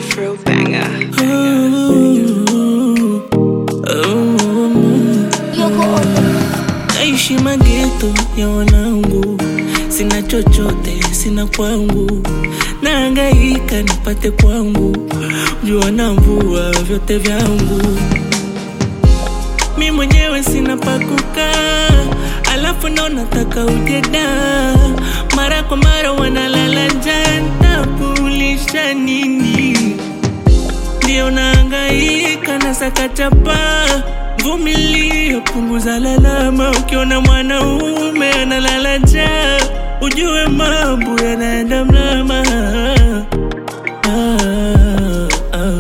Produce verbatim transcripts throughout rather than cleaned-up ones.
Afro banger. Naishi mageto ya wanangu, sina chochote, sina kwangu, nahangaika nipate kwangu, jua na mvua vyote vyangu. Mi mwenyewe sina pa kukaa, alafu ndo nataka ujeda. Mara kwa mara wanalala njaa, nitakulisha nini? Ndio nahangaika nasaka chapa, vumilia punguza lalama. Ukiona mwanaume analala njaa, ujue mambo yanaenda mlama. ah, ah.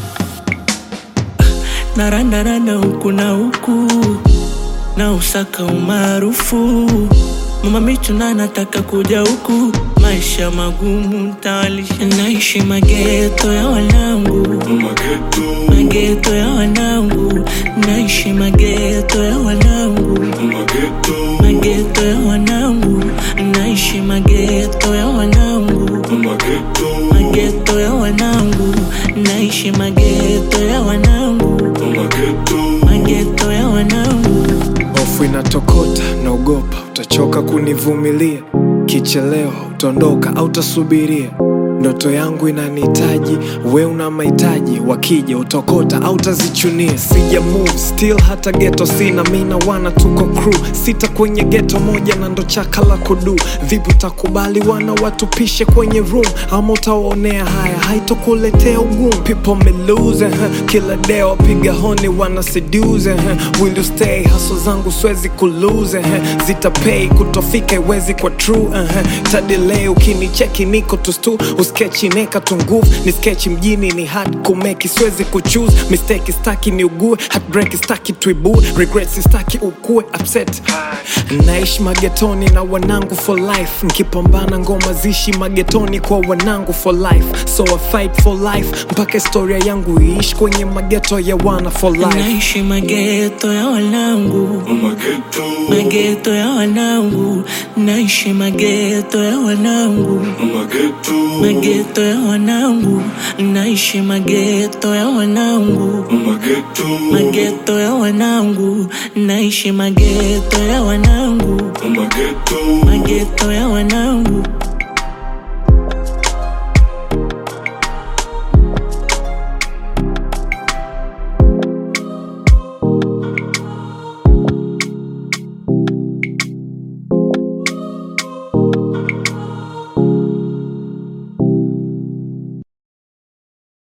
Narandaranda huku na huku, na usaka umaarufu. Mama michu na nataka kuja huku, maisha magumu tawalisha. Naishi mageto ya wanangu, mageto ya wanangu. Naishi mageto ya wanangu, mageto ya wanangu. Naishi mageto ya wanangu, mageto ya wanangu. Naishi mageto ya wanangu, mageto ya wanangu. Hofu inatokota, naogopa utachoka kunivumilia. Kichelewa utondoka au utasubiria. Ndoto yangu inanihitaji, we una mahitaji. Wakija utokota au utazichunia. Sija move still, hata ghetto sina. Mina wana tuko crew sita kwenye ghetto moja, na ndo chaka la kudu. Vipi utakubali wana watupishe kwenye room, ama utawaonea haya haitokuletea ugumu? People me lose, huh? Kila day wapiga honi wana seduce, huh? Will you stay? Hustle zangu swezi kulose, huh? Zita pay kutofika iwezi kwa true, uh-huh. Tadelay ukinicheki niko tu stu. Sketchi neka tunguvu, ni sketchi mjini ni hard kumeki. Swezi kuchoose, mistake staki ni ugue. Heartbreak staki tuibue, regrets staki ukue upset. Naishi magetoni na wanangu for life, nkipambana ngoma zishi magetoni kwa wanangu for life. So I fight for life, mpaka historia yangu iishi kwenye mageto ya wana for life. Naishi mageto ya wanangu, mageto ya wanangu. Naishi mageto ya wanangu, mageto ya wanangu. Naishi mageto ya wanangu, mageto ya wanangu. Naishi mageto ya wanangu, mageto ya wanangu.